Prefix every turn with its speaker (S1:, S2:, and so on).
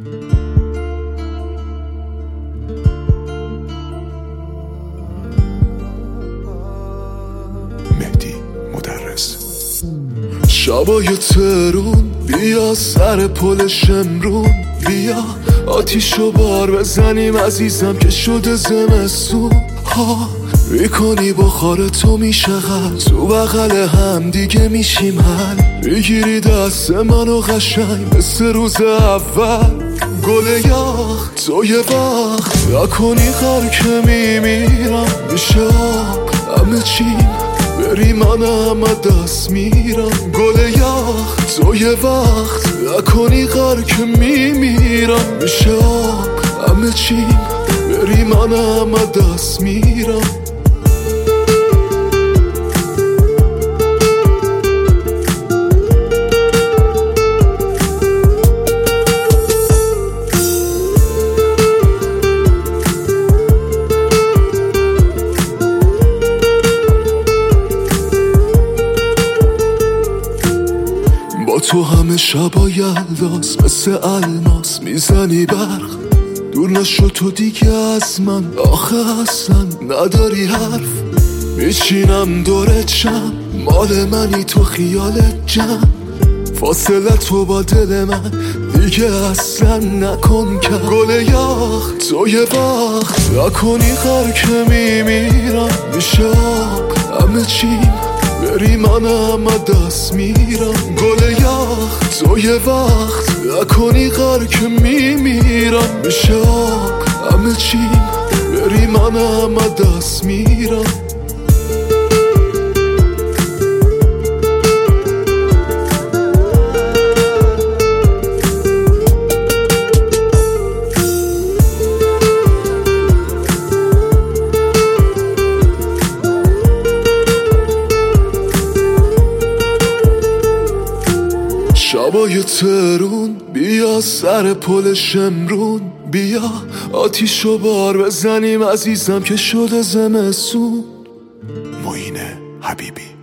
S1: مهدی مدرس. شبای ترون بیا سر پل شمرون، بیا آتیشو بار بزنیم عزیزم که شده زمستون ها. میکنی بخار تو میشه غل، تو بغل هم دیگه میشیم حل. میگیری دست منو قشنگ مثل روز اول. گل یاخ تو یه وقت نکنی غر که میمیرم، میشه آب همه چیم بری من همه دست میرم. گل یاخ تو یه وقت نکنی غر که میمیرم، میشه آب همه چیم بری من همه دست میرم. با تو همه شبا یلداز مثل الماس میزنی برق. دور نشو تو دیگه از من، آخه اصلا نداری حرف. میچینم دورت شم، مال منی تو خیالت جمع. فاصله تو با دل من دیگه اصلا نکن که. گل یاخ تو یه وقت نکنی غر که میمیرم، میشه آب همه چیم بری من همه دست میرم. گل یاخ تو یه وقت نکنی غر که میمیرم، میشه آب همه چیم بری من همه دست میرم. شبای ترون بیا سر پل شمرون، بیا آتیشو بار بزنیم عزیزم که شده زمستون. معین حبیبی.